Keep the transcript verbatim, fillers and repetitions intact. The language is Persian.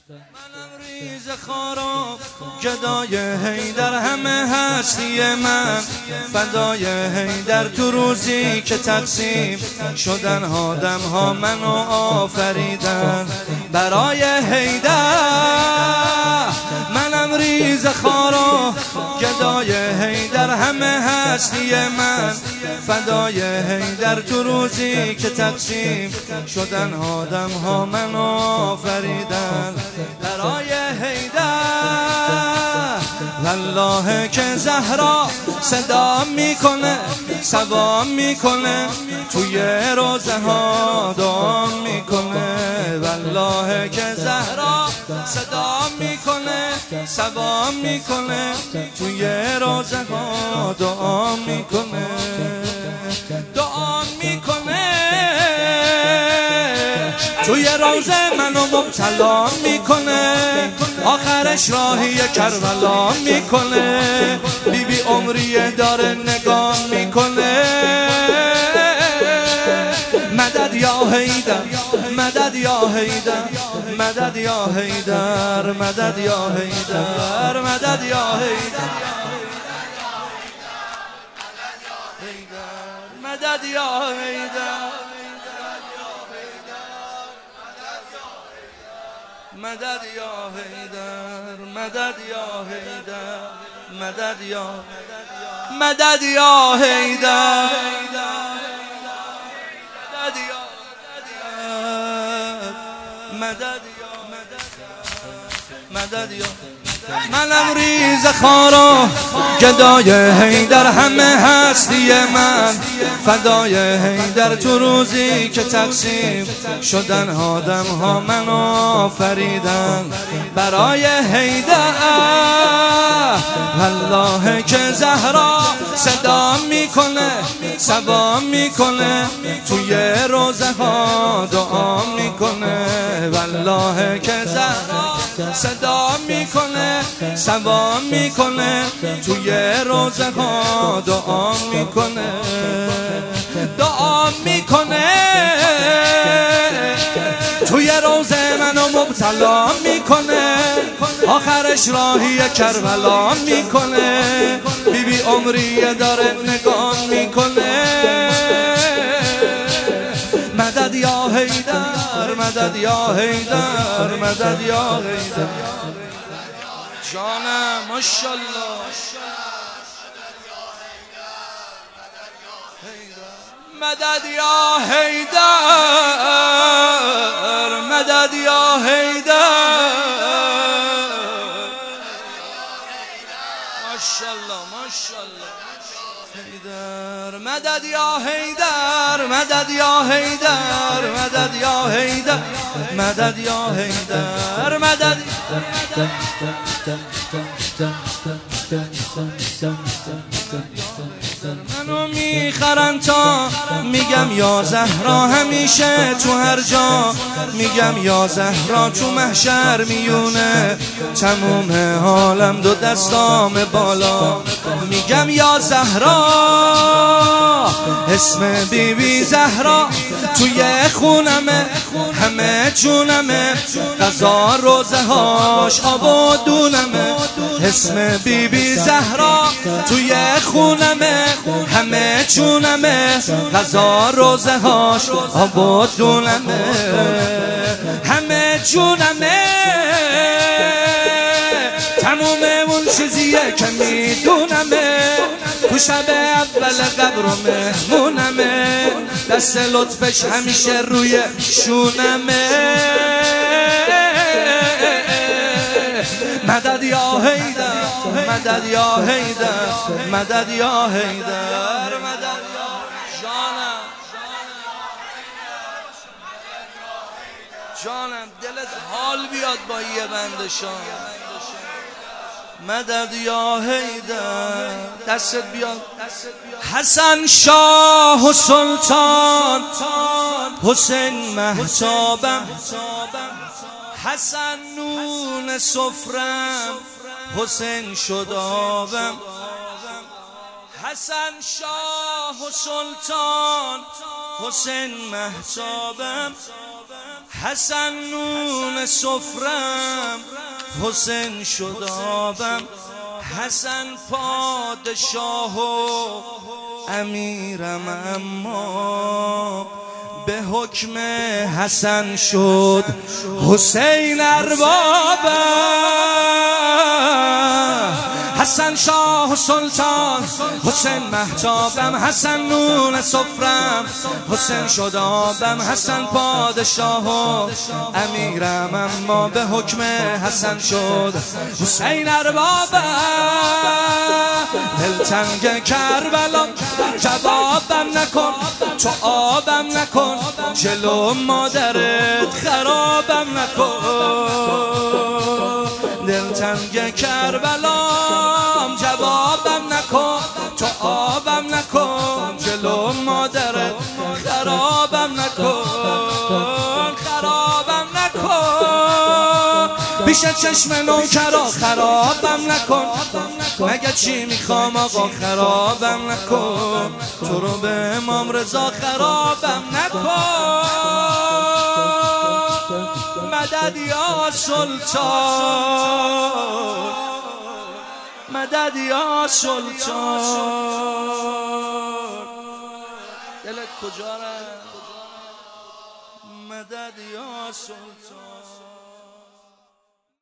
منم ریز خارا گدای حیدر، همه هستی من فدای حیدر. تو روزی که تقسیم شدن آدم ها منو آفریدن برای حیدر. منم ریز خارا گدای حیدر، همه هستی من فدای حیدر. تو روزی که تقسیم شدن آدم ها منو آفریدن برای حیدر. والله که زهرا صدا میکنه سوا میکنه، توی روزه ها دعا میکنه. والله که زهرا صدا میکنه سوا میکنه، توی روزه ها دعا میکنه دعا میکنه. توی روزه منو مبتلا میکنه، آخرش راهی کربلا میکنه. بی بی عمریه داره نگاه میکنه. مدد یا حیدر مدد یا حیدر مدد یا حیدر مدد یا حیدر مدد یا حیدر مدد یا حیدر مدد یا حیدر مدد یا حیدر مدد یا مدد یا حیدر مدد یا مدد یا. منم ریز خارا گدای حیدر، همه هستی من فدای حیدر. تو روزی که تقسیم شدن آدم ها منو آفریدن برای حیدر. والله که زهرا صدا میکنه سوا میکنه، توی روزه ها دعا میکنه. والله که زهرا صدا میکنه سوا میکنه، توی روزه ها دعا میکنه دعا میکنه. توی روزه منو مبتلا میکنه، آخرش راهی کربلا میکنه. بی بی عمریه داره نگاه میکنه. مدد یا حیدر مدد یا حیدر مدد یا حیدر. جانم ماشاءالله مدد یا حیدر مدد یا حیدر ماشاءالله ماشاءالله حیدر. مدد یا حیدر مدد یا حیدر مدد یا حیدر مدد یا حیدر مدد. منو میخرن تا میگم یا زهرا، همیشه تو هر جا میگم یا زهرا. تو محشر میونه تموم حالم، دو دستام بالا میگم یا زهرا. اسم بی بی زهرا توی خونمه، همه جونمه، غذا روزه هاش آب و دونمه. اسم بی بی زهرا توی خونمه، همه جونمه، غذا روزه هاش آب و دونمه. همه جونمه، تموم اون چیزیه که میدونمه. تو شب اول قبر و مهمونمه، دست لطفش همیشه روی شونمه. مدد یا حیدر مدد یا حیدر مدد یا حیدر مدد. جانم جانم دلت حال بیاد با یه بنده شان. مدد یا حیدر دستت بیاد. حسن شاه و سلطان، حسین مهتابم، حسن نون سفرم، حسین شدابم. حسن شاه و سلطان، حسین مهتابم. حسن نون سفرم، حسین شد آبم. حسن پادشاه و امیرم، اما به حکم حسن شد حسین اربابم. حسن شاه و سلطان، حسین مهتابم. حسن نون سفرم، حسین شد آبم. حسن پادشاه و امیرم، اما به حکم حسن شد حسین اربابم. دلتنگ کربلا جوابم نکن، تو آبم نکن، جلو مادرت خرابم نکن. دلتنگ کربلام جوابم نکن، تو آبم نکن، جلو مادرت خرابم نکن، خرابم نکن. پیش چشم نوکرا خرابم نکن، مگه چی میخوام آقا خرابم نکن. تو رو به امام رضا خرابم نکن. مدد یا سلطان، مدد یا سلطان. دلت کجا رفت؟ مدد یا سلطان.